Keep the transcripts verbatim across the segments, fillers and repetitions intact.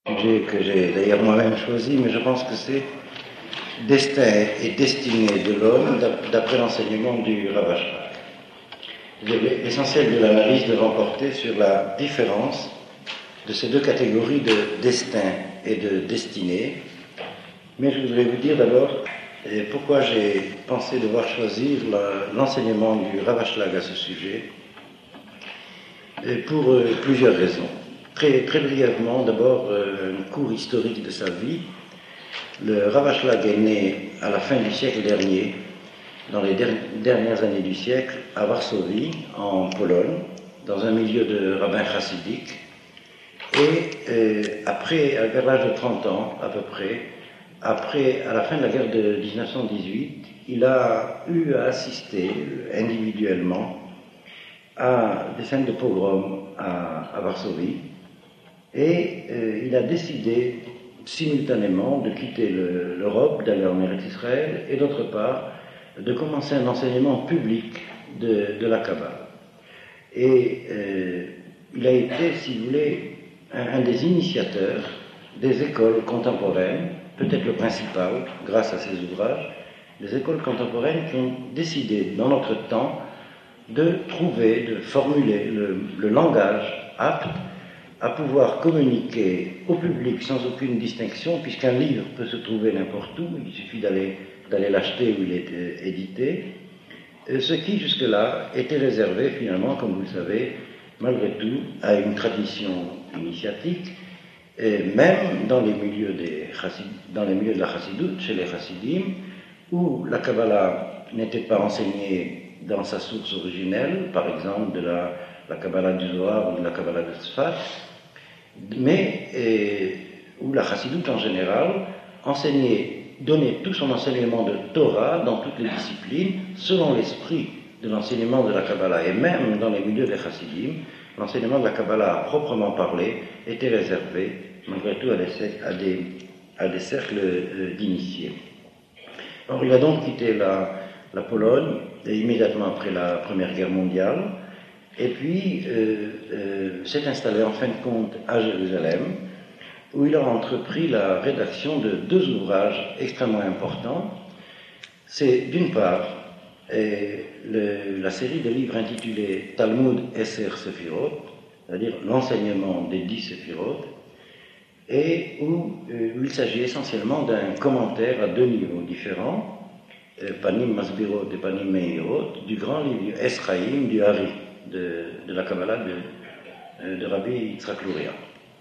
Sujet que j'ai d'ailleurs moi-même choisi, mais je pense que c'est Destin et destinée de l'homme d'après l'enseignement du Rav Ashlag. L'essentiel de l'analyse devant porter sur la différence de ces deux catégories de destin et de destinée. Mais je voudrais vous dire d'abord pourquoi j'ai pensé devoir choisir l'enseignement du Rav Ashlag à ce sujet, pour plusieurs raisons. Très, très brièvement, d'abord, un cours historique de sa vie. Le Rav Ashlag est né à la fin du siècle dernier, dans les dernières années du siècle, à Varsovie, en Pologne, dans un milieu de rabbins chassidiques. Et euh, après, vers l'âge de trente ans, à peu près, après, à la fin de la guerre de dix-neuf cent dix-huit, il a eu à assister individuellement à des scènes de pogrom à, à Varsovie. Et euh, il a décidé simultanément de quitter le, l'Europe, d'aller en Eretz Israël, et d'autre part, de commencer un enseignement public de, de la Kabbale. Et euh, il a été, si vous voulez, un, un des initiateurs des écoles contemporaines, peut-être le principal, grâce à ses ouvrages, des écoles contemporaines qui ont décidé, dans notre temps, de trouver, de formuler le, le langage apte à pouvoir communiquer au public sans aucune distinction, puisqu'un livre peut se trouver n'importe où, il suffit d'aller, d'aller l'acheter où il est euh, édité, ce qui jusque-là était réservé finalement, comme vous le savez, malgré tout, à une tradition initiatique, et même dans les milieux, des chassid, dans les milieux de la chassidoute, chez les chassidim, où la Kabbalah n'était pas enseignée dans sa source originelle, par exemple de la, la Kabbalah du Zohar ou de la Kabbalah de Tzfat, mais et, où la chassidoute en général enseignait, donnait tout son enseignement de Torah dans toutes les disciplines, selon l'esprit de l'enseignement de la Kabbalah, et même dans les milieux des chassidim, l'enseignement de la Kabbalah à proprement parler était réservé, malgré tout, à des, à des, à des cercles euh, d'initiés. Alors, il a donc quitté la, la Pologne, et immédiatement après la Première Guerre mondiale, et puis euh, euh, s'est installé en fin de compte à Jérusalem, où il a entrepris la rédaction de deux ouvrages extrêmement importants. C'est d'une part et le, la série de livres intitulée Talmud Esser Sefirot, c'est-à-dire l'enseignement des dix Sefirot, et où, euh, où il s'agit essentiellement d'un commentaire à deux niveaux différents, euh, Panim Masbirot et Panim Meirot, du grand livre Esraïm du Hari, de, de la Kabbalah de, euh, de Rabbi Yitzhak Luria.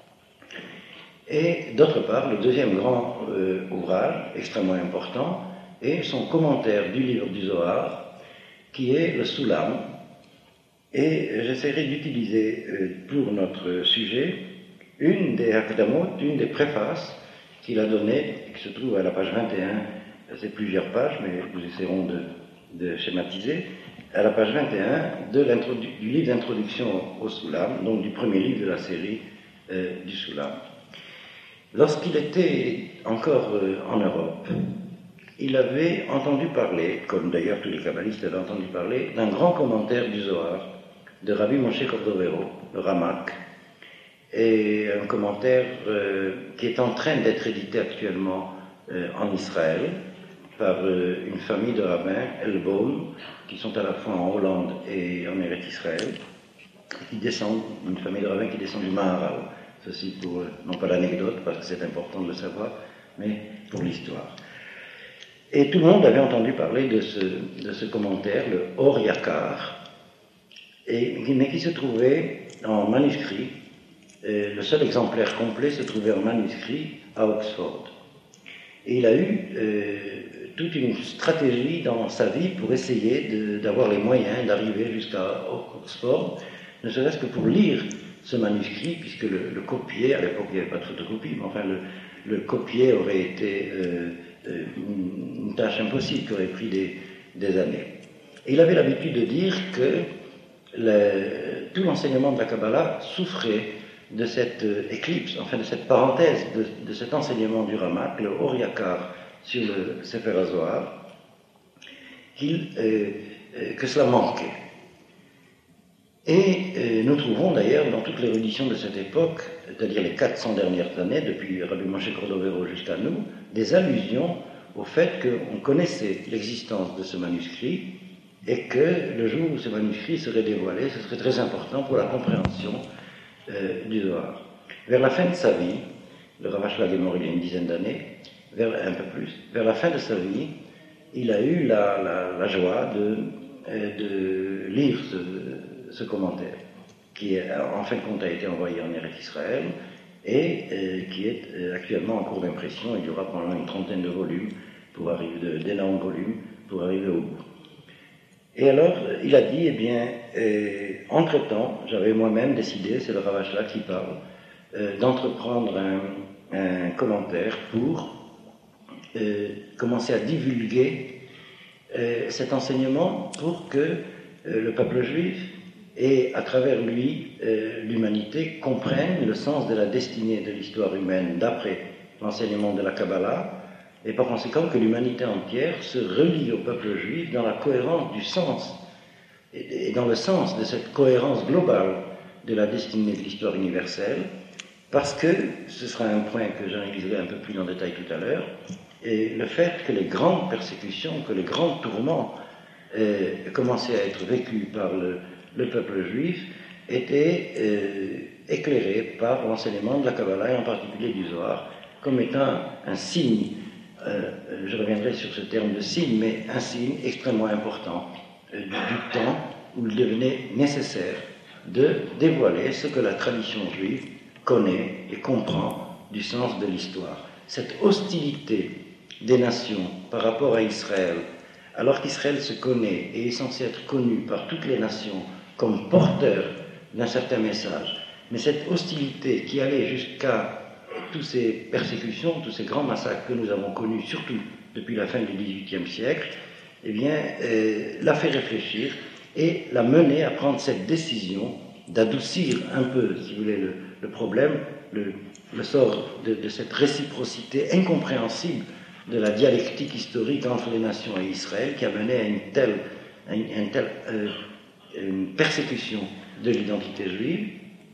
Et d'autre part, le deuxième grand euh, ouvrage, extrêmement important, est son commentaire du livre du Zohar, qui est le Soulam. Et j'essaierai d'utiliser euh, pour notre sujet une des Hakdamot, une des préfaces qu'il a données, qui se trouve à la page vingt et un, c'est plusieurs pages, mais nous essaierons de, de schématiser, à la page vingt et un de du livre d'introduction au Soulam, donc du premier livre de la série euh, du Soulam. Lorsqu'il était encore euh, en Europe, il avait entendu parler, comme d'ailleurs tous les kabbalistes avaient entendu parler, d'un grand commentaire du Zohar de Rabbi Moshe Cordovero, le Ramak, et un commentaire euh, qui est en train d'être édité actuellement euh, en Israël par euh, une famille de rabbins, Elbaum, qui sont à la fois en Hollande et en Eretz Israël, qui descendent, une famille de rabbins qui descend du Maharal. Ceci pour, non pas l'anecdote, parce que c'est important de le savoir, mais pour l'histoire. Et tout le monde avait entendu parler de ce, de ce commentaire, le Or Yakar, et, mais qui se trouvait en manuscrit. Et le seul exemplaire complet se trouvait en manuscrit à Oxford. Et il a eu euh, toute une stratégie dans sa vie pour essayer de, d'avoir les moyens d'arriver jusqu'à Oxford, ne serait-ce que pour lire ce manuscrit, puisque le, le copier, à l'époque il n'y avait pas de photocopie, mais enfin le, le copier aurait été euh, euh, une, une tâche impossible qui aurait pris des, des années. Et il avait l'habitude de dire que le, tout l'enseignement de la Kabbalah souffrait de cette euh, éclipse, enfin de cette parenthèse, de, de cet enseignement du Ramak, le Or Yakar sur le Sefer HaZohar, qu'il, euh, euh, que cela manquait. Et euh, nous trouvons d'ailleurs dans toute l'érudition de cette époque, c'est-à-dire les quatre cents dernières années, depuis Rabbi Moshe Cordovero jusqu'à nous, des allusions au fait qu'on connaissait l'existence de ce manuscrit et que le jour où ce manuscrit serait dévoilé, ce serait très important pour la compréhension euh, du Zohar. Vers la fin de sa vie, le Rav Ashlag est mort il y a une dizaine d'années, vers, un peu plus, vers la fin de sa vie, il a eu la, la, la joie de, de lire ce, ce commentaire, qui en fin de compte a été envoyé en Eretz Israël et euh, qui est euh, actuellement en cours d'impression. Il y aura probablement une trentaine de volumes, pour arriver, d'énormes volumes, pour arriver au bout. Et alors, il a dit, eh bien, euh, entre-temps, j'avais moi-même décidé, c'est le Rav Ashlag qui parle, euh, d'entreprendre un, un commentaire pour euh, commencer à divulguer euh, cet enseignement pour que euh, le peuple juif et à travers lui euh, l'humanité comprenne le sens de la destinée de l'histoire humaine d'après l'enseignement de la Kabbalah, et par conséquent que l'humanité entière se relie au peuple juif dans la cohérence du sens et dans le sens de cette cohérence globale de la destinée de l'histoire universelle, parce que, ce sera un point que j'analyserai un peu plus en détail tout à l'heure, et le fait que les grandes persécutions, que les grands tourments euh, commençaient à être vécus par le, le peuple juif étaient euh, éclairés par l'enseignement de la Kabbalah, et en particulier du Zohar, comme étant un signe, euh, je reviendrai sur ce terme de signe, mais un signe extrêmement important euh, du, du temps où il devenait nécessaire de dévoiler ce que la tradition juive connaît et comprend du sens de l'histoire. Cette hostilité des nations par rapport à Israël, alors qu'Israël se connaît et est censé être connu par toutes les nations comme porteur d'un certain message, mais cette hostilité qui allait jusqu'à toutes ces persécutions, tous ces grands massacres que nous avons connus, surtout depuis la fin du dix-huitième siècle, eh bien, euh, l'a fait réfléchir et l'a mené à prendre cette décision d'adoucir un peu, si vous voulez, le, le problème, le, le sort de, de cette réciprocité incompréhensible de la dialectique historique entre les nations et Israël, qui a mené à une telle, à une, à une telle euh, une persécution de l'identité juive,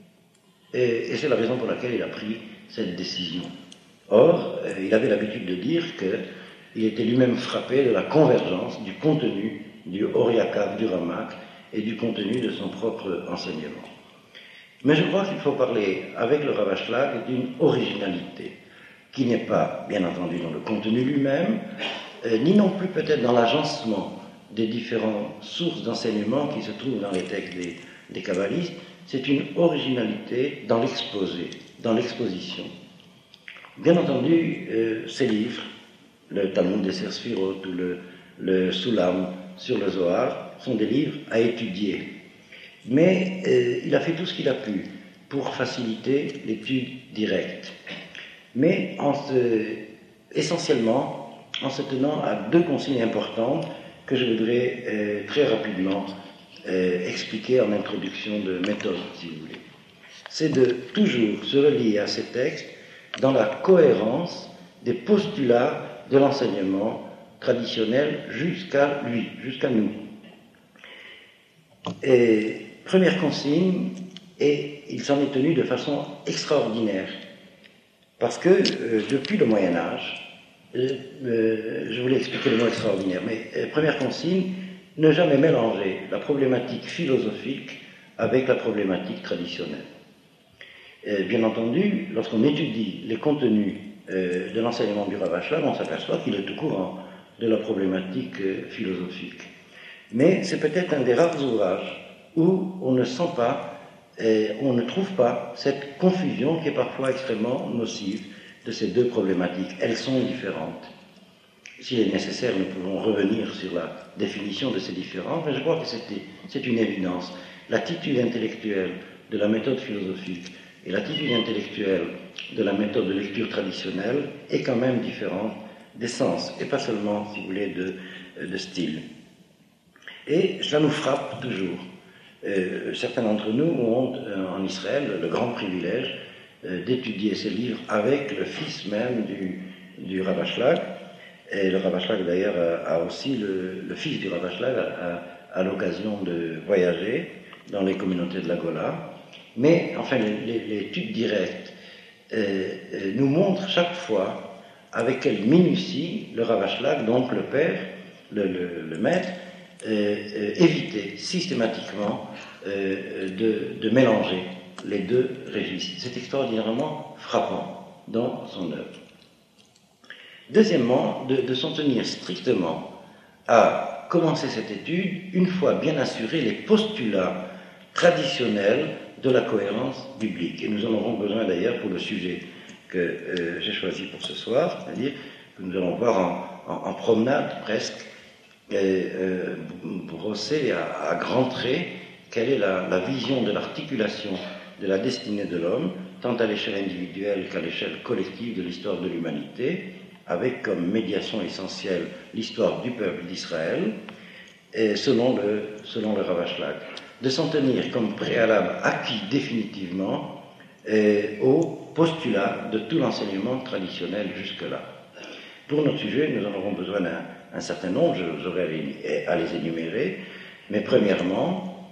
et, et c'est la raison pour laquelle il a pris cette décision. Or, euh, il avait l'habitude de dire qu'il était lui-même frappé de la convergence du contenu du Oriakav, du Ramak, et du contenu de son propre enseignement. Mais je crois qu'il faut parler avec le Rav Ashlag d'une originalité, qui n'est pas, bien entendu, dans le contenu lui-même, euh, ni non plus peut-être dans l'agencement des différentes sources d'enseignement qui se trouvent dans les textes des, des kabbalistes. C'est une originalité dans l'exposé, dans l'exposition. Bien entendu, euh, ces livres, le Talmud des Sefirot ou le, le Sulam sur le Zohar, sont des livres à étudier. Mais euh, il a fait tout ce qu'il a pu pour faciliter l'étude directe. Mais en se, essentiellement en se tenant à deux consignes importantes que je voudrais euh, très rapidement euh, expliquer en introduction de méthode, si vous voulez. C'est de toujours se relier à ces textes dans la cohérence des postulats de l'enseignement traditionnel jusqu'à lui, jusqu'à nous. Et première consigne, et il s'en est tenu de façon extraordinaire, parce que euh, depuis le Moyen-Âge, euh, euh, je voulais expliquer le mot extraordinaire, mais euh, première consigne, ne jamais mélanger la problématique philosophique avec la problématique traditionnelle. Euh, bien entendu, lorsqu'on étudie les contenus euh, de l'enseignement du Rav Ashlag, on s'aperçoit qu'il est au courant de la problématique euh, philosophique. Mais c'est peut-être un des rares ouvrages où on ne sent pas, euh, on ne trouve pas cette confusion qui est parfois extrêmement nocive de ces deux problématiques. Elles sont différentes. S'il est nécessaire, nous pouvons revenir sur la définition de ces différences, mais je crois que c'est, c'est une évidence. L'attitude intellectuelle de la méthode philosophique et l'attitude intellectuelle de la méthode de lecture traditionnelle est quand même différente d'essence, et pas seulement, si vous voulez, de, de style. Et ça nous frappe toujours. Euh, certains d'entre nous ont euh, en Israël le grand privilège euh, d'étudier ces livres avec le fils même du, du Rav Ashlag. Et le Rav Ashlag d'ailleurs a, a aussi le, le fils du Rav Ashlag à, à l'occasion de voyager dans les communautés de la Gola, mais enfin l'étude directe euh, euh, nous montre chaque fois avec quelle minutie le Rav Ashlag, donc le père, le, le, le maître, euh, euh, évitait systématiquement euh, de, de mélanger les deux registres. C'est extraordinairement frappant dans son œuvre. Deuxièmement, de, de s'en tenir strictement à commencer cette étude une fois bien assurés les postulats traditionnels de la cohérence biblique. Et nous en aurons besoin d'ailleurs pour le sujet que euh, j'ai choisi pour ce soir, c'est-à-dire que nous allons voir en, en, en promenade presque, et, euh, brosser à, à grands traits quelle est la, la vision de l'articulation de la destinée de l'homme, tant à l'échelle individuelle qu'à l'échelle collective de l'histoire de l'humanité, avec comme médiation essentielle l'histoire du peuple d'Israël, et selon le, selon le Rav Ashlag, de s'en tenir comme préalable acquis définitivement et au postulat de tout l'enseignement traditionnel jusque-là. Pour notre sujet, nous en aurons besoin d'un un certain nombre, je j'aurai à les énumérer, mais premièrement,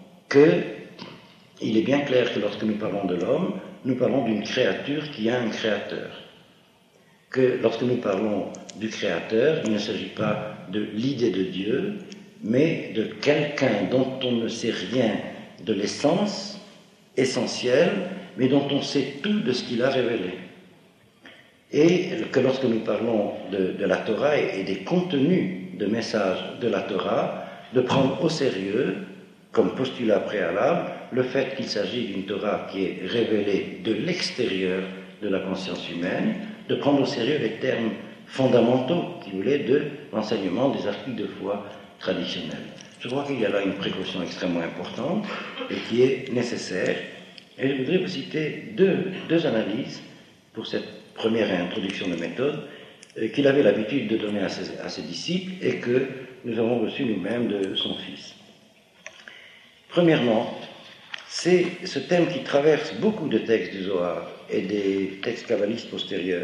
qu'il est bien clair que lorsque nous parlons de l'homme, nous parlons d'une créature qui a un créateur. Que lorsque nous parlons du créateur, il ne s'agit pas de l'idée de Dieu, mais de quelqu'un dont on ne sait rien de l'essence essentielle, mais dont on sait tout de ce qu'il a révélé. Et que lorsque nous parlons de, de la Torah et, et des contenus de messages de la Torah, de prendre au sérieux, comme postulat préalable, le fait qu'il s'agit d'une Torah qui est révélée de l'extérieur de la conscience humaine, de prendre au sérieux les termes fondamentaux, qui voulaient, de l'enseignement des articles de foi traditionnels. Je crois qu'il y a là une précaution extrêmement importante et qui est nécessaire. Et je voudrais vous citer deux, deux analyses pour cette première introduction de méthode euh, qu'il avait l'habitude de donner à ses, à ses disciples et que nous avons reçu nous-mêmes de son fils. Premièrement, c'est ce thème qui traverse beaucoup de textes du Zohar et des textes kabbalistes postérieurs,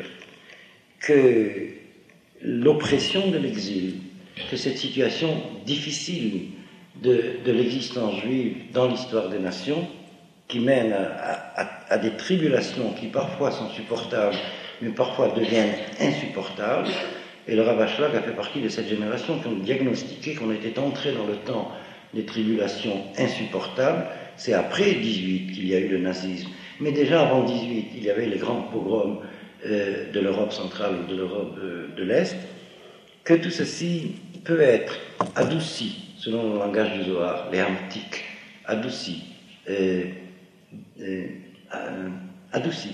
que l'oppression de l'exil, que cette situation difficile de, de l'existence juive dans l'histoire des nations, qui mène à, à, à des tribulations qui parfois sont supportables, mais parfois deviennent insupportables. Et le Rav Ashlag a fait partie de cette génération qui ont diagnostiqué qu'on était entré dans le temps des tribulations insupportables. C'est après dix-huit qu'il y a eu le nazisme. Mais déjà avant dix-huit, il y avait les grands pogroms euh, de l'Europe centrale ou de l'Europe euh, de l'Est, que tout ceci peut être adouci, selon le langage du Zohar, les hamtiques, adouci, euh, euh, euh, adouci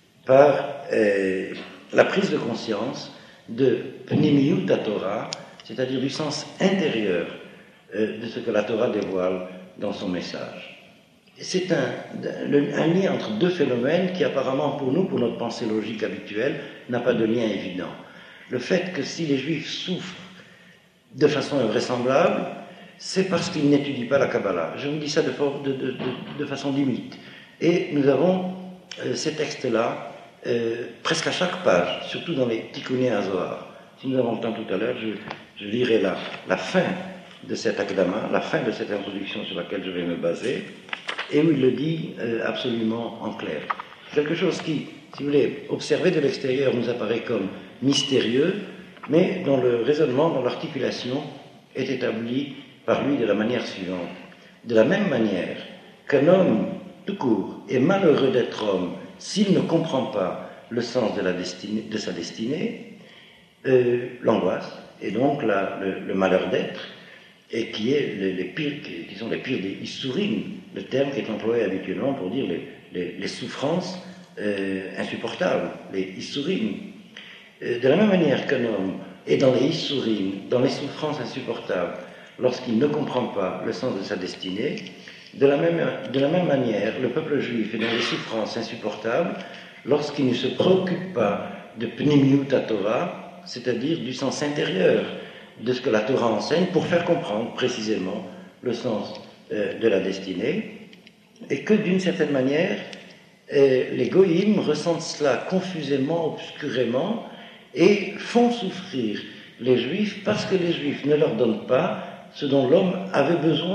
par euh, la prise de conscience de Pnimiyut Torah, c'est-à-dire du sens intérieur euh, de ce que la Torah dévoile dans son message. C'est un, un lien entre deux phénomènes qui apparemment pour nous, pour notre pensée logique habituelle, n'a pas de lien évident. Le fait que si les Juifs souffrent de façon invraisemblable, c'est parce qu'ils n'étudient pas la Kabbalah. Je vous dis ça de, de, de, de, de façon limite. Et nous avons euh, ces textes-là euh, presque à chaque page, surtout dans les Tikkuné HaZohar. Si nous avons le temps tout à l'heure, je, je lirai la, la fin de cet Akdama, la fin de cette introduction sur laquelle je vais me baser, et où il le dit euh, absolument en clair. Quelque chose qui, si vous voulez, observé de l'extérieur nous apparaît comme mystérieux, mais dont le raisonnement, dont l'articulation est établie par lui de la manière suivante. De la même manière qu'un homme, tout court, est malheureux d'être homme s'il ne comprend pas le sens de, la destinée, de sa destinée, euh, l'angoisse, et donc la, le, le malheur d'être, et qui est les, les pires, qui, qui sont les pires des issourines, le terme qui est employé habituellement pour dire les, les, les souffrances euh, insupportables, les issourines. Euh, de la même manière qu'un homme est dans les issourines, dans les souffrances insupportables, lorsqu'il ne comprend pas le sens de sa destinée, de la même, de la même manière, le peuple juif est dans les souffrances insupportables lorsqu'il ne se préoccupe pas de Pnimiyut Torah, c'est-à-dire du sens intérieur de ce que la Torah enseigne pour faire comprendre précisément le sens euh, de la destinée, et que d'une certaine manière, euh, les goïms ressentent cela confusément, obscurément, et font souffrir les juifs parce que les juifs ne leur donnent pas ce dont l'homme avait besoin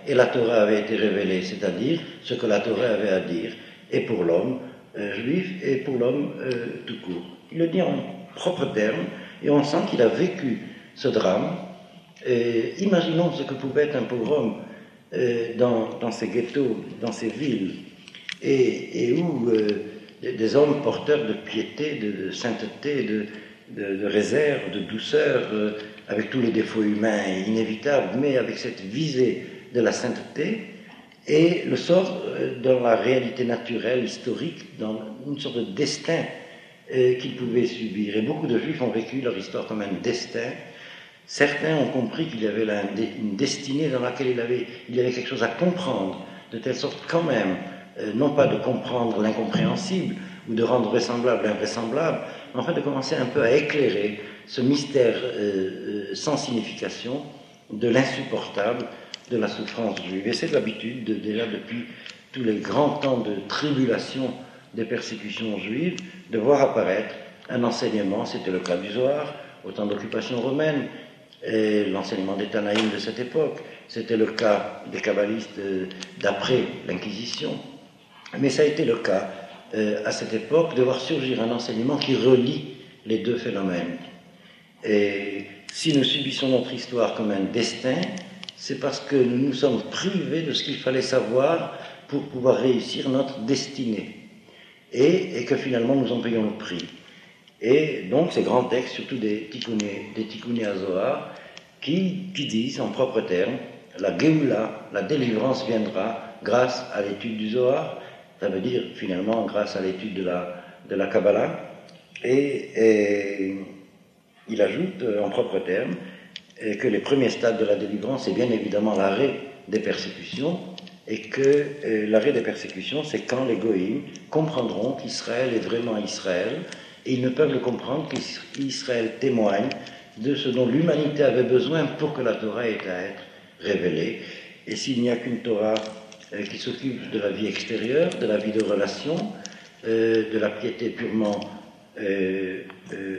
et la Torah avait été révélée, c'est-à-dire ce que la Torah avait à dire, et pour l'homme euh, juif et pour l'homme euh, tout court. Il le dit en propres termes, et on sent qu'il a vécu ce drame. Et imaginons ce que pouvait être un pogrom euh, dans, dans ces ghettos, dans ces villes, et, et où euh, des hommes porteurs de piété, de, de sainteté, de, de, de réserve, de douceur, euh, avec tous les défauts humains inévitables, mais avec cette visée de la sainteté, et le sort euh, dans la réalité naturelle, historique, dans une sorte de destin euh, qu'ils pouvaient subir. Et beaucoup de Juifs ont vécu leur histoire comme un destin. Certains ont compris qu'il y avait là une destinée dans laquelle il, avait, il y avait quelque chose à comprendre, de telle sorte quand même, euh, non pas de comprendre l'incompréhensible ou de rendre vraisemblable l'invraisemblable, mais en fait de commencer un peu à éclairer ce mystère euh, euh, sans signification de l'insupportable de la souffrance juive. Et c'est l'habitude, de, déjà depuis tous les grands temps de tribulation des persécutions juives, de voir apparaître un enseignement, c'était le cas du Zohar, au temps d'occupation romaine, et l'enseignement des Tanaïm de cette époque, c'était le cas des kabbalistes d'après l'Inquisition, mais ça a été le cas euh, à cette époque de voir surgir un enseignement qui relie les deux phénomènes. Et si nous subissons notre histoire comme un destin, c'est parce que nous nous sommes privés de ce qu'il fallait savoir pour pouvoir réussir notre destinée, et, et que finalement nous en payons le prix. Et donc ces grands textes, surtout des Tikkuné, des Tikkuné HaZohar, qui, qui disent en propres termes, la Géoula, la délivrance viendra grâce à l'étude du Zohar, ça veut dire finalement grâce à l'étude de la, de la Kabbalah, et, et il ajoute en propres termes que les premiers stades de la délivrance, c'est bien évidemment l'arrêt des persécutions, et que euh, l'arrêt des persécutions, c'est quand les Goïms comprendront qu'Israël est vraiment Israël, et ils ne peuvent le comprendre qu'Israël témoigne de ce dont l'humanité avait besoin pour que la Torah ait à être révélée. Et s'il n'y a qu'une Torah euh, qui s'occupe de la vie extérieure, de la vie de relation, euh, de la piété purement euh, euh,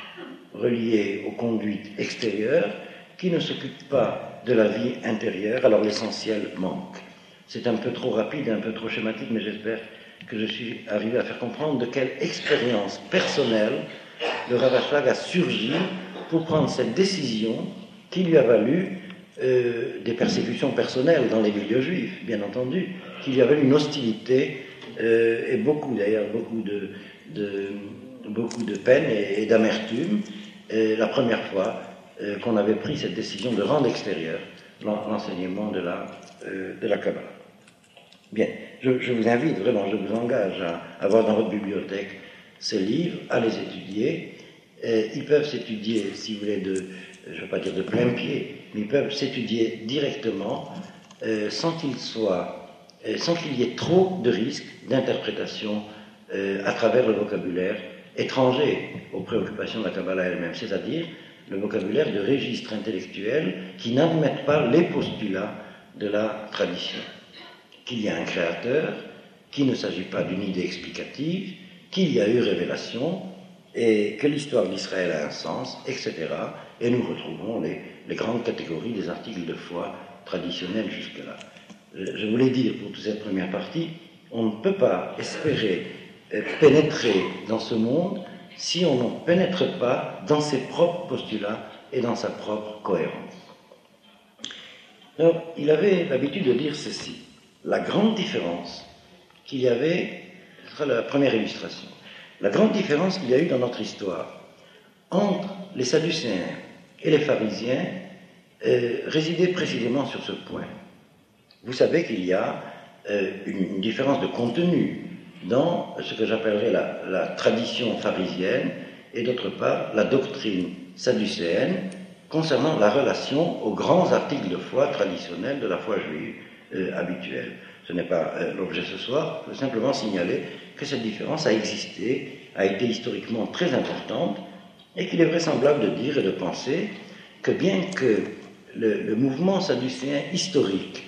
reliée aux conduites extérieures, qui ne s'occupe pas de la vie intérieure, alors l'essentiel manque. C'est un peu trop rapide, un peu trop schématique, mais j'espère que je suis arrivé à faire comprendre de quelle expérience personnelle le Rav Ashlag a surgi pour prendre cette décision qui lui a valu euh, des persécutions personnelles dans les milieux juifs, bien entendu, qui lui a valu une hostilité euh, et beaucoup d'ailleurs, beaucoup de, de, beaucoup de peine et, et d'amertume, et la première fois euh, qu'on avait pris cette décision de rendre extérieur l'enseignement de la, euh, de la Kabbalah. Bien, je, je vous invite vraiment, je vous engage à avoir dans votre bibliothèque ces livres, à les étudier. Et ils peuvent s'étudier, si vous voulez, de, je ne veux pas dire de plein pied, mais ils peuvent s'étudier directement euh, sans qu'il soit, euh, sans qu'il y ait trop de risques d'interprétation euh, à travers le vocabulaire étranger aux préoccupations de la Kabbalah elle-même, c'est-à-dire le vocabulaire de registre intellectuel qui n'admettent pas les postulats de la tradition. Qu'il y a un créateur, qu'il ne s'agit pas d'une idée explicative, qu'il y a eu révélation, et que l'histoire d'Israël a un sens, et cetera. Et nous retrouvons les, les grandes catégories des articles de foi traditionnels jusque-là. Je voulais dire pour toute cette première partie, on ne peut pas espérer pénétrer dans ce monde si on ne pénètre pas dans ses propres postulats et dans sa propre cohérence. Alors, il avait l'habitude de dire ceci. La grande différence qu'il y avait, ce sera la première illustration, la grande différence qu'il y a eu dans notre histoire entre les Sadducéens et les pharisiens euh, résidait précisément sur ce point. Vous savez qu'il y a euh, une, une différence de contenu dans ce que j'appellerais la, la tradition pharisienne et d'autre part la doctrine sadducéenne concernant la relation aux grands articles de foi traditionnels de la foi juive euh, habituelle. Ce n'est pas euh, l'objet ce soir, je veux simplement signaler que cette différence a existé, a été historiquement très importante, et qu'il est vraisemblable de dire et de penser que bien que le, le mouvement sadducéen historique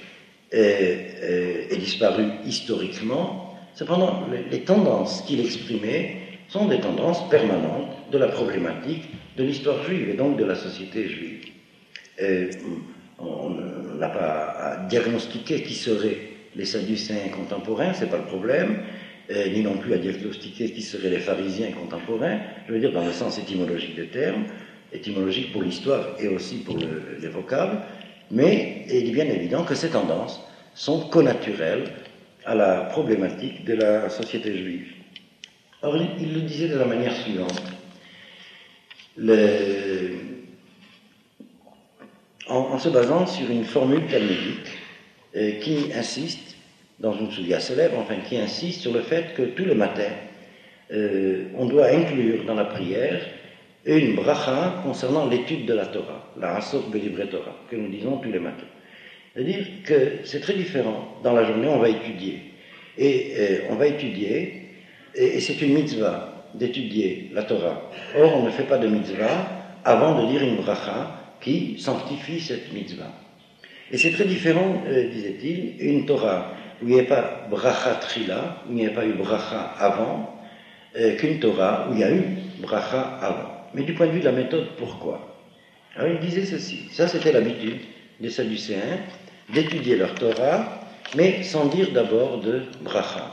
ait, ait disparu historiquement, cependant les, les tendances qu'il exprimait sont des tendances permanentes de la problématique de l'histoire juive et donc de la société juive. Euh, on n'a pas à diagnostiquer qui seraient les Sadducéens contemporains, c'est pas le problème, euh, ni non plus à diagnostiquer qui seraient les pharisiens contemporains, je veux dire dans le sens étymologique des termes, étymologique pour l'histoire et aussi pour le, les vocables, mais il est bien évident que ces tendances sont connaturelles à la problématique de la société juive. Or, il, il le disait de la manière suivante. Le, en, en se basant sur une formule talmudique euh, qui insiste, dans une soudia célèbre, enfin qui insiste sur le fait que tous les matins, euh, on doit inclure dans la prière une bracha concernant l'étude de la Torah, la Asok Belibre Torah, que nous disons tous les matins. C'est-à-dire que c'est très différent. Dans la journée, on va étudier. Et euh, on va étudier, et, et c'est une mitzvah d'étudier la Torah. Or, on ne fait pas de mitzvah avant de lire une bracha qui sanctifie cette mitzvah. Et c'est très différent, euh, disait-il, une Torah où il n'y a pas bracha trila, où il n'y a pas eu bracha avant, euh, qu'une Torah où il y a eu bracha avant. Mais du point de vue de la méthode, pourquoi? Alors il disait ceci, ça c'était l'habitude des Sadducéens, d'étudier leur Torah, mais sans dire d'abord de bracha.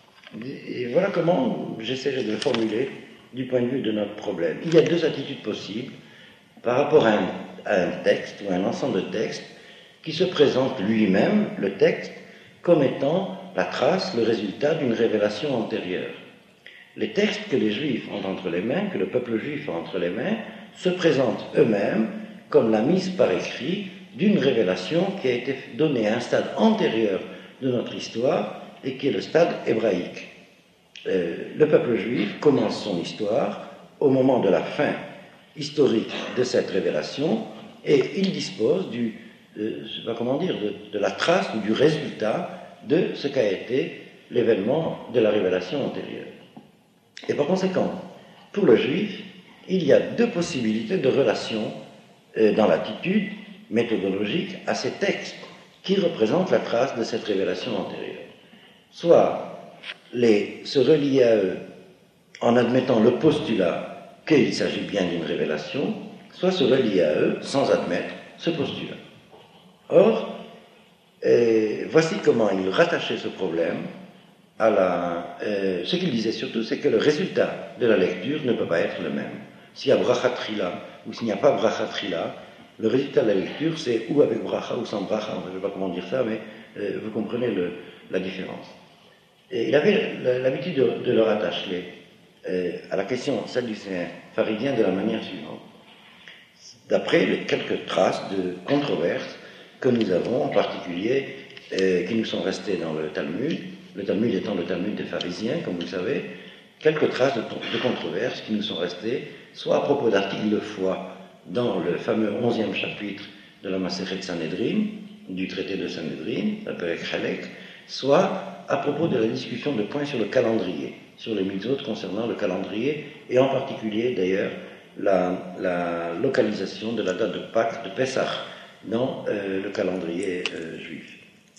Et voilà comment j'essaierai de le formuler du point de vue de notre problème. Il y a deux attitudes possibles par rapport à un, à un texte ou à un ensemble de textes qui se présente lui-même, le texte, comme étant la trace, le résultat d'une révélation antérieure. Les textes que les Juifs ont entre les mains, que le peuple juif a entre les mains, se présentent eux-mêmes comme la mise par écrit d'une révélation qui a été donnée à un stade antérieur de notre histoire et qui est le stade hébraïque. Euh, le peuple juif commence son histoire au moment de la fin historique de cette révélation et il dispose du, euh, je sais pas comment dire, de, de la trace ou du résultat de ce qu'a été l'événement de la révélation antérieure. Et par conséquent, pour le juif, il y a deux possibilités de relation euh, dans l'attitude méthodologique à ces textes qui représentent la trace de cette révélation antérieure. Soit les, se relier à eux en admettant le postulat qu'il s'agit bien d'une révélation, soit se relier à eux sans admettre ce postulat. Or, euh, voici comment il rattachait ce problème à la... Euh, ce qu'il disait surtout, c'est que le résultat de la lecture ne peut pas être le même. S'il y a bracha trila ou s'il n'y a pas bracha trila, le résultat de la lecture, c'est ou avec bracha ou sans bracha. Je ne sais pas comment dire ça, mais euh, vous comprenez le, la différence. Et il avait l'habitude de, de le rattacher euh, à la question sadducéen pharisien de la manière suivante. D'après les quelques traces de controverses que nous avons, en particulier, euh, qui nous sont restées dans le Talmud, le Talmud étant le Talmud des pharisiens, comme vous le savez, quelques traces de, de controverses qui nous sont restées, soit à propos d'articles de foi dans le fameux onzième chapitre de la Masechet Sanhedrin, du traité de Sanhedrin, la Perek Chalek, soit à propos de la discussion de points sur le calendrier, sur les mitzvot concernant le calendrier, et en particulier d'ailleurs la, la localisation de la date de Pâques, de Pessah, dans euh, le calendrier euh, juif.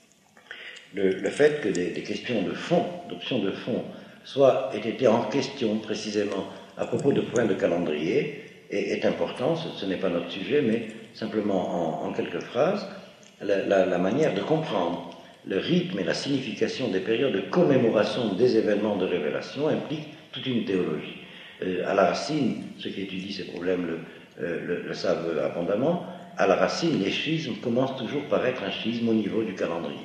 Le, le fait que des, des questions de fond, d'options de fond, soient aient été en question précisément à propos de points de calendrier est, est important, ce, ce n'est pas notre sujet, mais simplement en, en quelques phrases, la, la, la manière de comprendre le rythme et la signification des périodes de commémoration des événements de révélation implique toute une théologie. Euh, à la racine, ceux qui étudient ces problèmes le, euh, le, le savent abondamment, à la racine, les schismes commencent toujours par être un schisme au niveau du calendrier.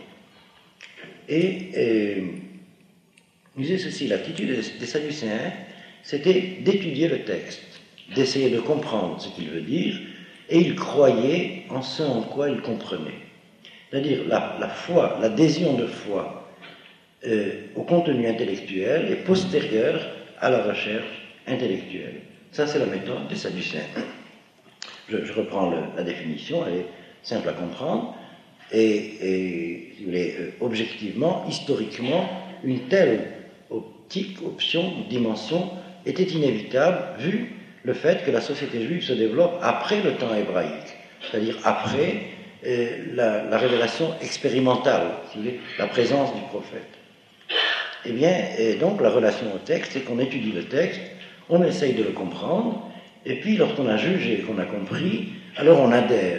Et, et il disait ceci, l'attitude des, des Sadducéens, c'était d'étudier le texte, d'essayer de comprendre ce qu'il veut dire, et ils croyaient en ce en quoi ils comprenaient. C'est-à-dire la, la foi, l'adhésion de foi euh, au contenu intellectuel est postérieure à la recherche intellectuelle. Ça, c'est la méthode des Sadducéens. Je, je reprends le, la définition, elle est simple à comprendre, et, et si vous voulez, euh, objectivement, historiquement, une telle optique, option, dimension était inévitable vu le fait que la société juive se développe après le temps hébraïque, c'est-à-dire après euh, la, la révélation expérimentale, si vous voulez, la présence du prophète. Eh bien, et donc la relation au texte, c'est qu'on étudie le texte, on essaye de le comprendre, et puis lorsqu'on a jugé et qu'on a compris, alors on adhère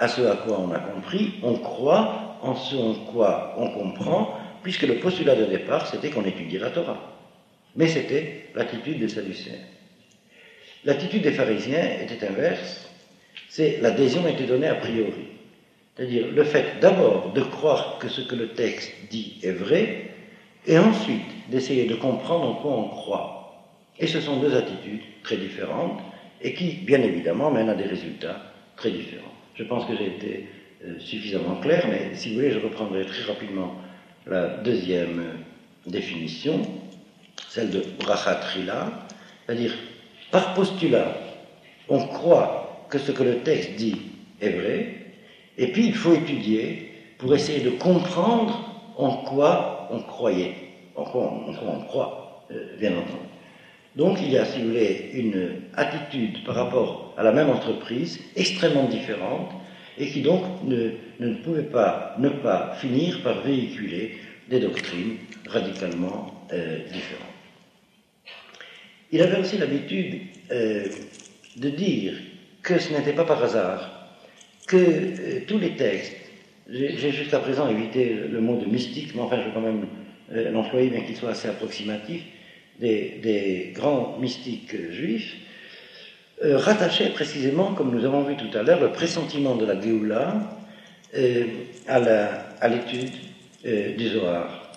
à ce à quoi on a compris, on croit en ce en quoi on comprend, puisque le postulat de départ, c'était qu'on étudiait la Torah. Mais c'était l'attitude des Sadducéens. L'attitude des pharisiens était inverse, c'est l'adhésion était donnée a priori. C'est-à-dire le fait d'abord de croire que ce que le texte dit est vrai, et ensuite d'essayer de comprendre en quoi on croit. Et ce sont deux attitudes très différentes, et qui, bien évidemment, mènent à des résultats très différents. Je pense que j'ai été euh, suffisamment clair, mais si vous voulez, je reprendrai très rapidement la deuxième euh, définition, celle de Brachat Trila, c'est-à-dire, par postulat, on croit que ce que le texte dit est vrai, et puis il faut étudier pour essayer de comprendre en quoi on croyait, en quoi on, en quoi on croit, euh, bien entendu. Donc il y a, si vous voulez, une attitude par rapport à la même entreprise extrêmement différente et qui donc ne, ne pouvait pas ne pas finir par véhiculer des doctrines radicalement euh, différentes. Il avait aussi l'habitude euh, de dire que ce n'était pas par hasard que euh, tous les textes, j'ai, j'ai jusqu'à présent évité le mot de mystique, mais enfin je vais quand même euh, l'employer bien qu'il soit assez approximatif, Des, des grands mystiques juifs, euh, rattachaient précisément, comme nous avons vu tout à l'heure, le pressentiment de la Géoula euh, à, la, à l'étude euh, du Zohar.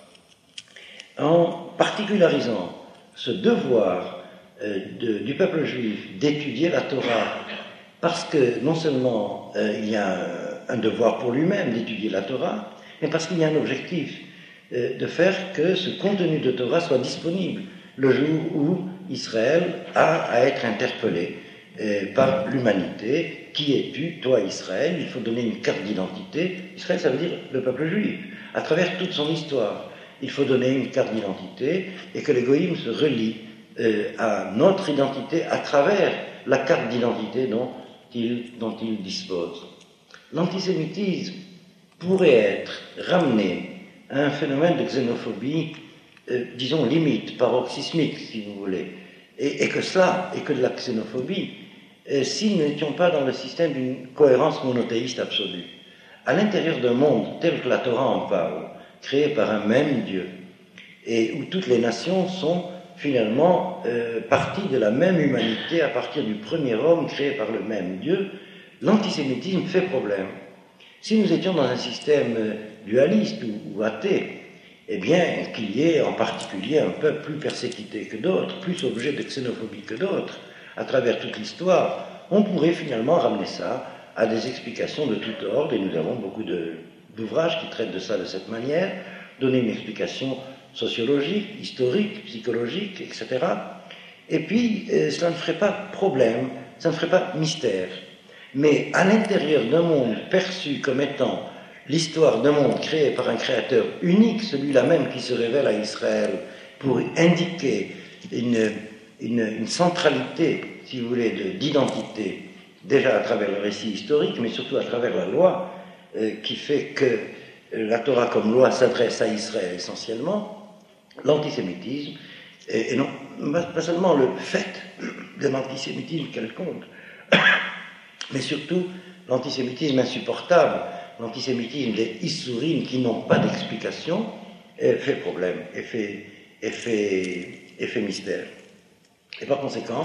En particularisant ce devoir euh, de, du peuple juif d'étudier la Torah, parce que non seulement euh, il y a un, un devoir pour lui-même d'étudier la Torah, mais parce qu'il y a un objectif euh, de faire que ce contenu de Torah soit disponible le jour où Israël a à être interpellé euh, par l'humanité. Qui es-tu, toi Israël? Il faut donner une carte d'identité. Israël, ça veut dire le peuple juif. À travers toute son histoire, il faut donner une carte d'identité et que les goïms se relient euh, à notre identité à travers la carte d'identité dont ils, dont ils disposent. L'antisémitisme pourrait être ramené à un phénomène de xénophobie Euh, disons, limite, paroxysmique, si vous voulez, et, et que cela, et que de la xénophobie, euh, si nous n'étions pas dans le système d'une cohérence monothéiste absolue. À l'intérieur d'un monde tel que la Torah en parle, créé par un même Dieu, et où toutes les nations sont finalement euh, parties de la même humanité à partir du premier homme créé par le même Dieu, l'antisémitisme fait problème. Si nous étions dans un système dualiste ou, ou athée, eh bien, qu'il y ait en particulier un peuple plus persécuté que d'autres, plus objet de xénophobie que d'autres, à travers toute l'histoire, on pourrait finalement ramener ça à des explications de tout ordre, et nous avons beaucoup de, d'ouvrages qui traitent de ça de cette manière, donner une explication sociologique, historique, psychologique, et cetera. Et puis, euh, cela ne ferait pas problème, ça ne ferait pas mystère. Mais à l'intérieur d'un monde perçu comme étant l'histoire d'un monde créé par un créateur unique, celui-là même qui se révèle à Israël pour indiquer une, une, une centralité, si vous voulez, de, d'identité, déjà à travers le récit historique, mais surtout à travers la loi, euh, qui fait que la Torah comme loi s'adresse à Israël essentiellement, l'antisémitisme, et, et non pas seulement le fait d'un antisémitisme quelconque, mais surtout l'antisémitisme insupportable, l'antisémitisme des Issourines qui n'ont pas d'explication, fait problème, et fait, et fait, et fait mystère. Et par conséquent,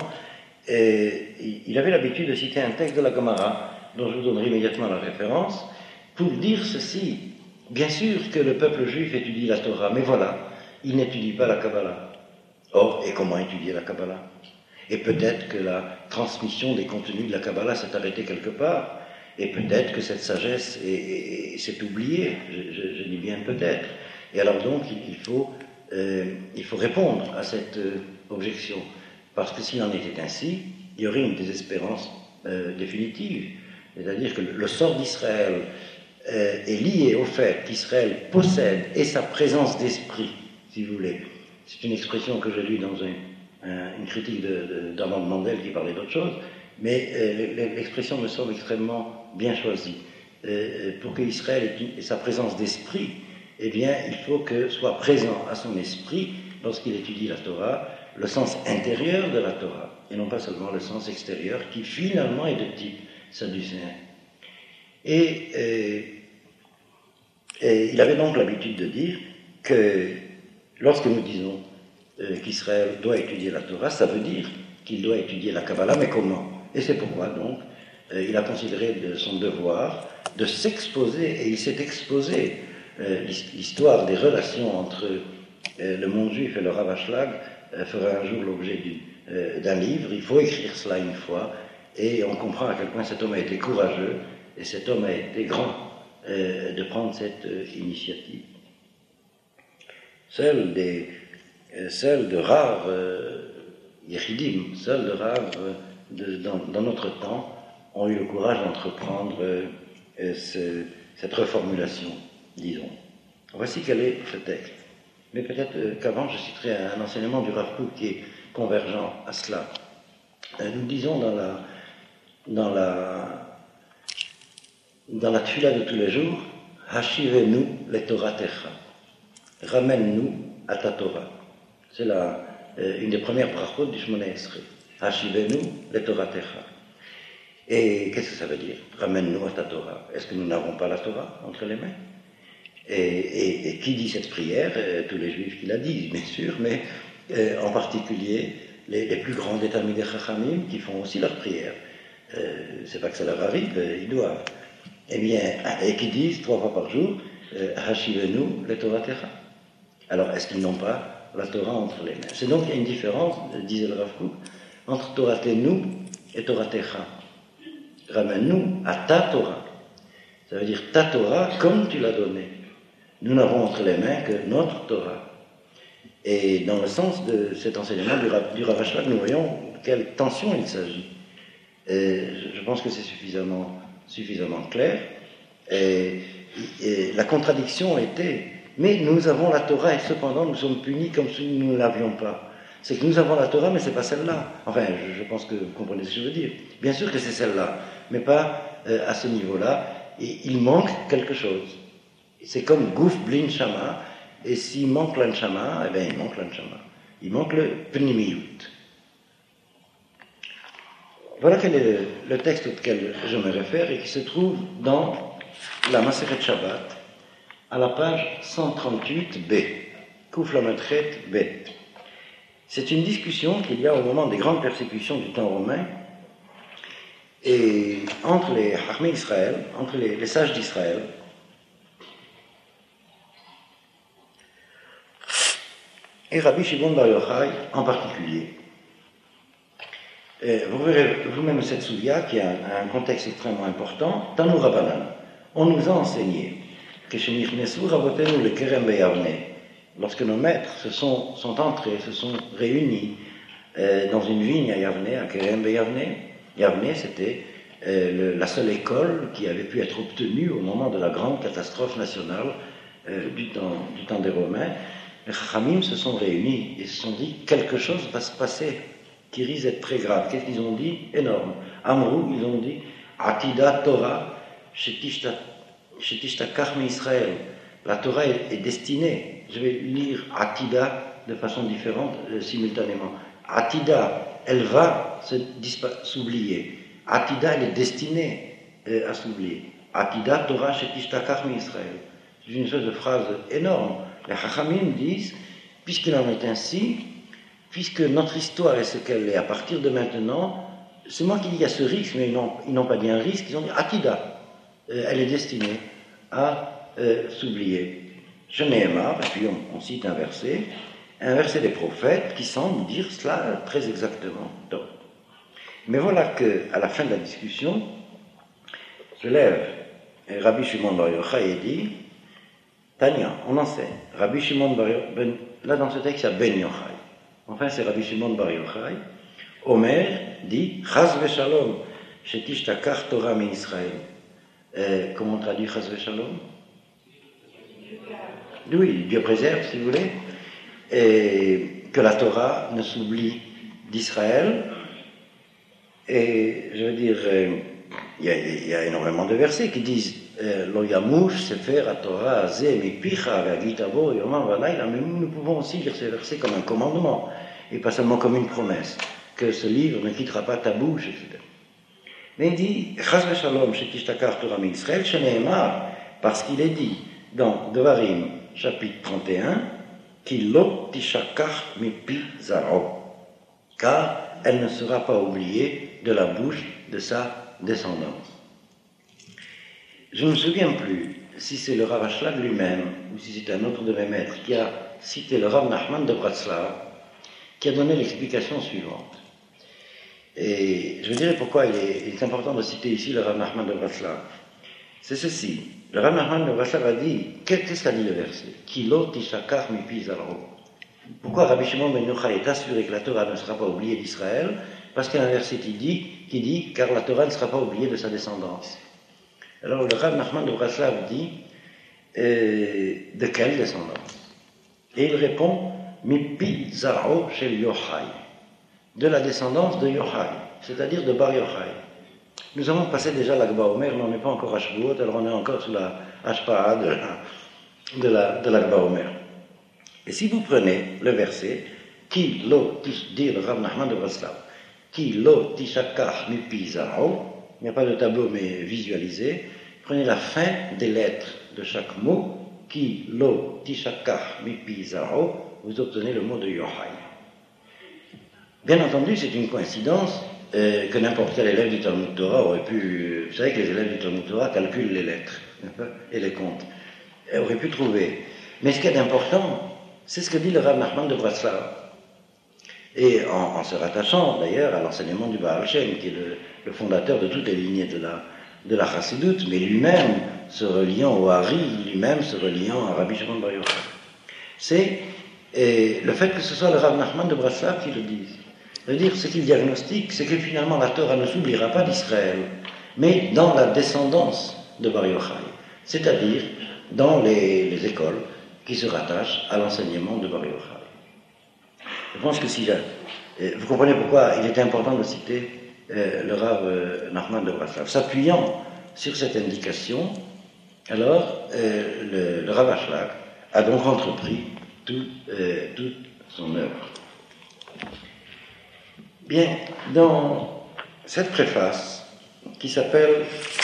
et, il avait l'habitude de citer un texte de la Gemara, dont je vous donnerai immédiatement la référence, pour dire ceci. Bien sûr que le peuple juif étudie la Torah, mais voilà, il n'étudie pas la Kabbalah. Or, et comment étudier la Kabbalah? Et peut-être que la transmission des contenus de la Kabbalah s'est arrêtée quelque part, et peut-être que cette sagesse est, est, est, s'est oubliée, je, je, je dis bien peut-être. Et alors donc, il, il, faut, euh, il faut répondre à cette euh, objection, parce que s'il en était ainsi, il y aurait une désespérance euh, définitive. C'est-à-dire que le, le sort d'Israël euh, est lié au fait qu'Israël possède, et sa présence d'esprit, si vous voulez. C'est une expression que j'ai lue dans un, un, une critique de, de, d'Armand Mandel qui parlait d'autre chose, mais euh, l'expression me semble extrêmement bien choisie. Euh, pour que Israël ait sa présence d'esprit, eh bien, il faut que soit présent à son esprit, lorsqu'il étudie la Torah, le sens intérieur de la Torah, et non pas seulement le sens extérieur, qui finalement est de type sadducéen. Et, et, et il avait donc l'habitude de dire que lorsque nous disons euh, qu'Israël doit étudier la Torah, ça veut dire qu'il doit étudier la Kabbalah, mais comment? Et c'est pourquoi donc euh, il a considéré de son devoir de s'exposer, et il s'est exposé. Euh, l'histoire des relations entre euh, le monde juif et le Rav Ashlag euh, fera un jour l'objet du, euh, d'un livre. Il faut écrire cela une fois, et on comprend à quel point cet homme a été courageux, et cet homme a été grand euh, de prendre cette euh, initiative. Seuls des, euh, seuls de rares euh, Yechidim, seuls de rares euh, de, dans, dans notre temps, ont eu le courage d'entreprendre euh, ce, cette reformulation, disons. Voici quel est ce texte. Mais peut-être euh, qu'avant, je citerai un enseignement du Rav Kook qui est convergent à cela. Euh, nous disons dans la dans la dans la tefila de tous les jours, Hashivenu le Torah techa, ramène-nous à ta Torah. C'est la euh, une des premières brachot du Shmona Esrei. Hashivenu le Torah techa. Et qu'est-ce que ça veut dire? Ramène-nous à ta Torah. Est-ce que nous n'avons pas la Torah entre les mains? Et, et, et qui dit cette prière? euh, Tous les juifs qui la disent, bien sûr, mais euh, en particulier les, les plus grands des Talmidei Chachamim qui font aussi leur prière. Euh, c'est pas que ça leur arrive, euh, ils doivent. Eh bien, et qui disent trois fois par jour, euh, Hashivenu le Torah techa. Alors, est-ce qu'ils n'ont pas la Torah entre les mains? C'est donc il y a une différence, disait le Rav Kook, entre Torah tenu et Torah techa. Ramène-nous à ta Torah. Ça veut dire ta Torah comme tu l'as donnée. Nous n'avons entre les mains que notre Torah. Et dans le sens de cet enseignement du, du Rav Ashlag, nous voyons quelle tension il s'agit. Et je pense que c'est suffisamment, suffisamment clair. Et, et la contradiction était, mais nous avons la Torah et cependant nous sommes punis comme si nous ne l'avions pas. C'est que nous avons la Torah, mais c'est pas celle-là. Enfin, je, je pense que vous comprenez ce que je veux dire. Bien sûr que c'est celle-là, mais pas euh, à ce niveau-là. Et il manque quelque chose. C'est comme Gouf Blin Shama, et s'il manque l'Anshama, eh bien il manque l'Anshama. Il manque le Pnimiyut. Voilà quel est le, le texte auquel je me réfère et qui se trouve dans la Maseret Shabbat, à la page cent trente-huit b, Kouf Lametret Bet. C'est une discussion qu'il y a au moment des grandes persécutions du temps romain, et entre les Chachmei Israël, entre les, les sages d'Israël, et Rabbi Shimon Bar Yochai en particulier. Et vous verrez vous-même cette souvia qui a un, un contexte extrêmement important. Tanu Rabbanan, on nous a enseigné que chez Nichnesu Rabotenu le Kerem Beyavne, lorsque nos maîtres se sont, sont entrés, se sont réunis euh, dans une vigne à Yavne, à Kerem Beyavne. Yavne, c'était euh, le, la seule école qui avait pu être obtenue au moment de la grande catastrophe nationale euh, du, temps, du temps des Romains. Les Chachamim se sont réunis et se sont dit quelque chose va se passer qui risque d'être très grave. Qu'est-ce qu'ils ont dit? Énorme. Amrou, ils ont dit Atida Torah Shetishta Kachme Israël. La Torah est, est destinée. Je vais lire Atida de façon différente euh, simultanément. Atida, elle va se dispa- s'oublier. Atida, elle est destinée euh, à s'oublier. Atida Torah Shetishta Kachme Israël. C'est une sorte de phrase énorme. Les Chachamim disent, puisqu'il en est ainsi, puisque notre histoire est ce qu'elle est à partir de maintenant, c'est moi qui dis qu'il y a ce risque, mais ils n'ont, ils n'ont pas dit un risque, ils ont dit Atida, euh, elle est destinée à euh, s'oublier. Shneimar, et puis on, on cite un verset, un verset des prophètes qui semble dire cela très exactement. Donc, mais voilà qu'à la fin de la discussion, se lève Rabbi Shimon Bar Yochai et dit, Tania, on enseigne. Rabbi Shimon Bar Yochai, là dans ce texte il y a Ben Yochai. Enfin c'est Rabbi Shimon Bar Yochai. Omer dit Chaz v'shalom, shetishtakach Torah mi Israël. Euh, comment on traduit Chaz v'shalom? Oui, Dieu préserve si vous voulez. Et que la Torah ne s'oublie d'Israël. Et je veux dire, euh, il y a, il y a énormément de versets qui disent Lo yamush sefer haTorah hazeh mipicha ve'agit bo yomam v'layla. Mais nous pouvons aussi lire ces versets comme un commandement et pas seulement comme une promesse que ce livre ne quittera pas ta bouche, et cetera. Mais il dit, Chas v'shalom shetishtachar Torah mi'Israël, shene'emar, parce qu'il est dit dans Devarim, chapitre trente et un, Ki lo tishakach mipi zaro, car elle ne sera pas oubliée de la bouche de sa descendance. Je ne me souviens plus si c'est le Rav Ashlag lui-même ou si c'est un autre de mes maîtres qui a cité le Rav Nachman de Bratslav, qui a donné l'explication suivante. Et je vous dirai pourquoi il est, il est important de citer ici le Rav Nachman de Bratslav. C'est ceci. Le Rav Nachman de Bratslav a dit, qu'est-ce qu'a dit le verset? Ki lo tishakach mipi zaro. Pourquoi Rabbi Shimon ben Yochai est assuré que la Torah ne sera pas oubliée d'Israël? Parce qu'il y a un verset qui dit, qui dit, car la Torah ne sera pas oubliée de sa descendance. Alors le Rav Nachman de Bratslav dit, euh, de quelle descendance? Et il répond, mipi zaro shel Yochai, de la descendance de Yochai, c'est-à-dire de Bar Yochai. Nous avons passé déjà l'Akba Omer, mais on n'est pas encore à Shavuot, alors on est encore sous la Hashpa'a de, de, la, de l'Akba Omer. Et si vous prenez le verset, Ki lo tish, dit le Rav Nachman de Bratslav, Ki lo tishakach mipi zaro, il n'y a pas de tableau mais visualisé, prenez la fin des lettres de chaque mot, Ki lo tishakach mipi zaro, vous obtenez le mot de Yochai. Bien entendu, c'est une coïncidence euh, que n'importe quel élève du Talmud Torah aurait pu... Vous savez que les élèves du Talmud Torah calculent les lettres et les comptent. Et aurait pu trouver. Mais ce qui est important, c'est ce que dit le Rav Nachman de Bratslav. Et en, en se rattachant d'ailleurs à l'enseignement du Baal Shem, qui est le, le fondateur de toutes les lignées de la, de la Chassidoute, mais lui-même se reliant au Hari, lui-même se reliant à Rabbi Shimon bar Yochai. C'est et le fait que ce soit le Rav Nachman de Bratslav qui le dise. C'est-à-dire, ce qu'il diagnostique, c'est que finalement la Torah ne s'oubliera pas d'Israël, mais dans la descendance de Bar Yochai, c'est-à-dire dans les, les écoles qui se rattachent à l'enseignement de Bar Yochai. Je pense que si j'ai, vous comprenez pourquoi il était important de citer euh, le Rav euh, Nachman de Bratslav. S'appuyant sur cette indication, alors euh, le, le Rav Ashlag a donc entrepris tout, euh, toute son œuvre. Bien, dans cette préface qui s'appelle,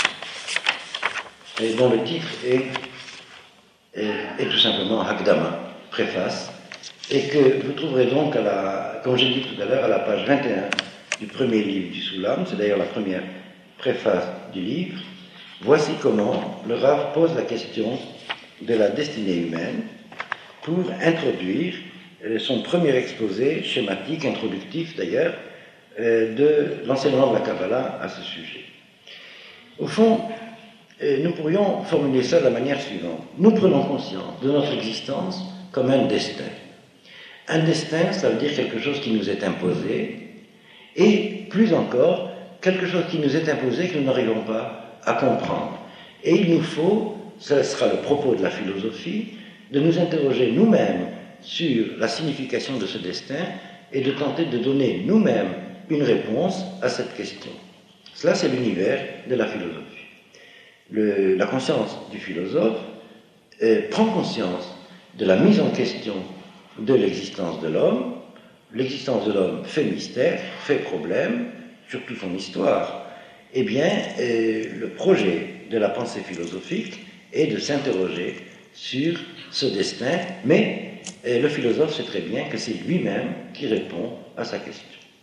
et dont le titre est, est, est tout simplement Hakdama, préface, et que vous trouverez donc, à la, comme j'ai dit tout à l'heure, à la page vingt et un du premier livre du Soulam, c'est d'ailleurs la première préface du livre, voici comment le Rav pose la question de la destinée humaine pour introduire son premier exposé schématique, introductif d'ailleurs, de l'enseignement de la Kabbalah à ce sujet. Au fond, nous pourrions formuler ça de la manière suivante. Nous prenons conscience de notre existence comme un destin. Un destin, ça veut dire quelque chose qui nous est imposé, et plus encore, quelque chose qui nous est imposé que nous n'arrivons pas à comprendre. Et il nous faut, ce sera le propos de la philosophie, de nous interroger nous-mêmes sur la signification de ce destin et de tenter de donner nous-mêmes une réponse à cette question. Cela, c'est l'univers de la philosophie. Le, la conscience du philosophe euh, prend conscience de la mise en question de l'existence de l'homme. L'existence de l'homme fait mystère, fait problème, surtout son histoire. Eh bien, euh, le projet de la pensée philosophique est de s'interroger sur ce destin, mais euh, le philosophe sait très bien que c'est lui-même qui répond à sa question.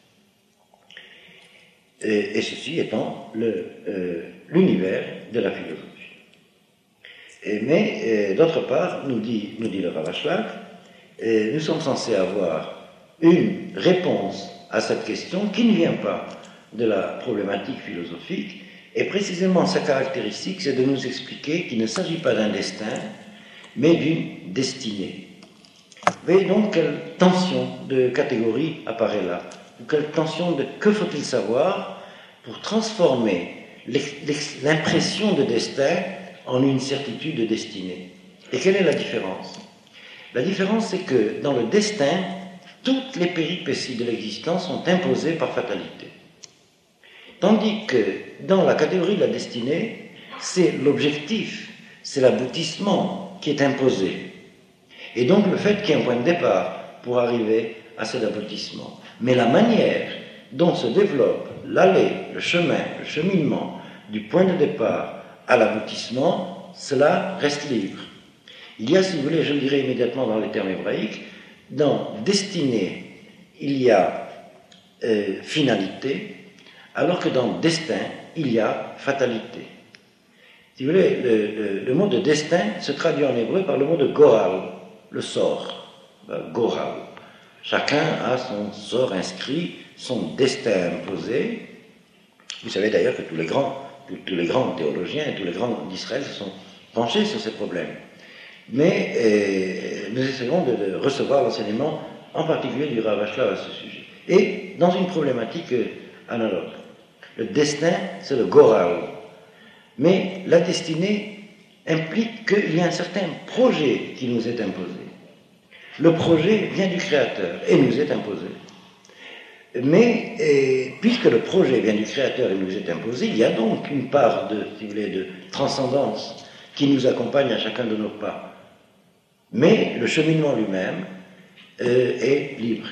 Et, et ceci étant le, euh, l'univers de la philosophie. Et, mais, euh, d'autre part, nous dit, nous dit le Rav Ashlag, euh, nous sommes censés avoir une réponse à cette question qui ne vient pas de la problématique philosophique, et précisément sa caractéristique, c'est de nous expliquer qu'il ne s'agit pas d'un destin, mais d'une destinée. Vous voyez donc quelle tension de catégorie apparaît là, ou quelle tension de que faut-il savoir pour transformer l'impression de destin en une certitude de destinée. Et quelle est la différence? La différence, c'est que dans le destin, toutes les péripéties de l'existence sont imposées par fatalité. Tandis que dans la catégorie de la destinée, c'est l'objectif, c'est l'aboutissement qui est imposé. Et donc le fait qu'il y ait un point de départ pour arriver à cet aboutissement. Mais la manière dont se développe l'allée, le chemin, le cheminement du point de départ à l'aboutissement, cela reste libre. Il y a, si vous voulez, je le dirais immédiatement dans les termes hébraïques, dans destinée, il y a euh, finalité, alors que dans destin, il y a fatalité. Si vous voulez, le, le, le mot de destin se traduit en hébreu par le mot de goral, le sort, ben, goral. Chacun a son sort inscrit, son destin imposé. Vous savez d'ailleurs que tous les grands, tous, tous les grands théologiens et tous les grands d'Israël se sont penchés sur ces problèmes. Mais euh, nous essayons de, de recevoir l'enseignement, en particulier du Rav Ashlav à ce sujet. Et dans une problématique euh, analogue. Le destin, c'est le goral. Mais la destinée implique qu'il y a un certain projet qui nous est imposé. Le projet vient du Créateur et nous est imposé. Mais et, puisque le projet vient du Créateur et nous est imposé, il y a donc une part de, si vous voulez, de transcendance qui nous accompagne à chacun de nos pas. Mais le cheminement lui-même euh, est libre.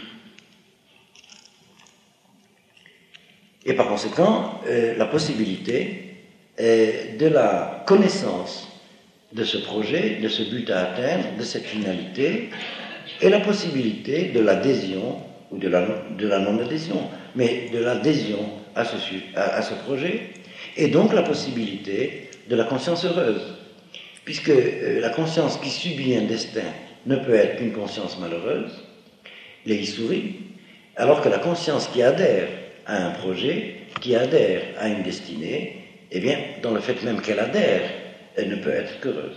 Et par conséquent, euh, la possibilité euh, de la connaissance de ce projet, de ce but à atteindre, de cette finalité, et la possibilité de l'adhésion ou de la, de la non-adhésion, mais de l'adhésion à ce, à, à ce projet, et donc la possibilité de la conscience heureuse, puisque euh, la conscience qui subit un destin ne peut être qu'une conscience malheureuse, les Issouri, alors que la conscience qui adhère à un projet, qui adhère à une destinée, eh bien, dans le fait même qu'elle adhère, elle ne peut être qu'heureuse.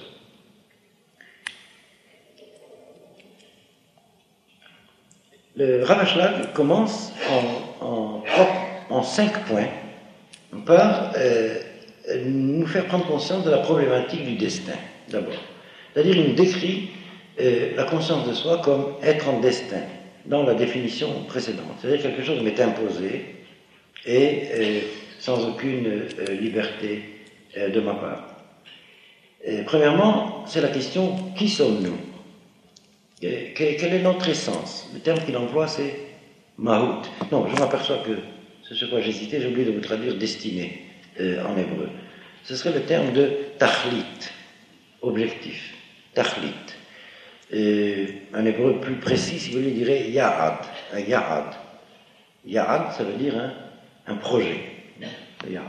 Le Rav Ashlag commence en, en, en cinq points par euh, nous faire prendre conscience de la problématique du destin, d'abord. C'est-à-dire, il nous décrit euh, la conscience de soi comme être en destin, dans la définition précédente. C'est-à-dire quelque chose m'est imposé et euh, sans aucune euh, liberté euh, de ma part. Et, premièrement, c'est la question, qui sommes-nous ? Quelle est notre essence ? Le terme qu'il emploie, c'est Mahout. Non, je m'aperçois que c'est sur quoi j'hésitais, j'ai oublié de vous traduire destinée euh, en hébreu. Ce serait le terme de Tachlit, objectif. Tachlit. Euh, un hébreu plus précis, si vous voulez, dirait Ya'ad. Un Ya'ad. Ya'ad, ça veut dire un, un projet. Ya'ad.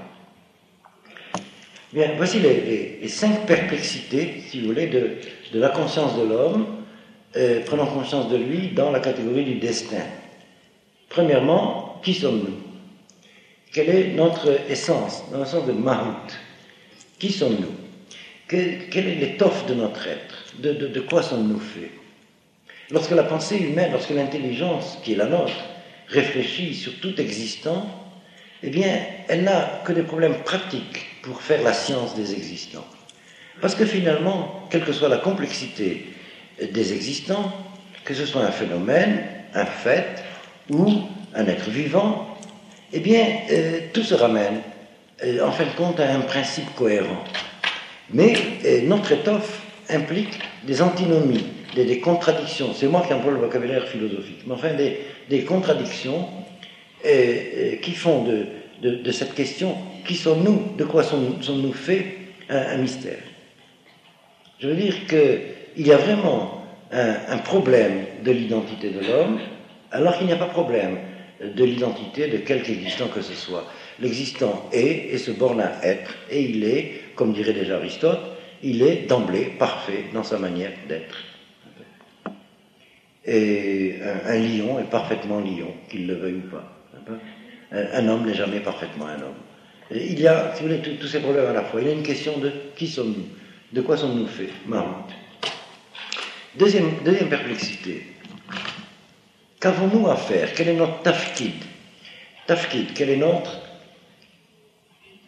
Bien, voici les, les, les cinq perplexités, si vous voulez, de, de la conscience de l'homme, euh, prenant conscience de lui dans la catégorie du destin. Premièrement, qui sommes-nous ? Quelle est notre essence, dans le sens de Mahout ? Qui sommes-nous ? que, Quelle est l'étoffe de notre être ? De, de, de quoi sommes-nous faits ? Lorsque la pensée humaine, lorsque l'intelligence, qui est la nôtre, réfléchit sur tout existant, eh bien, elle n'a que des problèmes pratiques pour faire la science des existants. Parce que finalement, quelle que soit la complexité des existants, que ce soit un phénomène, un fait ou un être vivant, eh bien, euh, tout se ramène, euh, en fin de compte, à un principe cohérent. Mais euh, notre étoffe implique des antinomies, des, des contradictions. C'est moi qui emploie le vocabulaire philosophique, mais enfin des, des contradictions euh, euh, qui font de, de, de cette question, qui sommes-nous, de quoi sommes-nous, sommes-nous faits, un, un mystère. Je veux dire qu'il y a vraiment un, un problème de l'identité de l'homme, alors qu'il n'y a pas de problème de l'identité de quelque existant que ce soit. L'existant est et se borne à être, et il est, comme dirait déjà Aristote, il est d'emblée parfait dans sa manière d'être. Et un, un lion est parfaitement lion, qu'il le veuille ou pas. Un, un homme n'est jamais parfaitement un homme. Et il y a, si vous voulez, tous ces problèmes à la fois. Il y a une question de qui sommes-nous ? De quoi sommes-nous faits ? Mahout. Deuxième, deuxième perplexité. Qu'avons-nous à faire ? Quel est notre tafkid ? Tafkid, quelle est notre fonction ?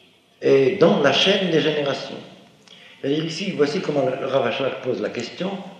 Et dans la chaîne des générations. C'est-à-dire ici, voici comment le Rav Ashlag pose la question.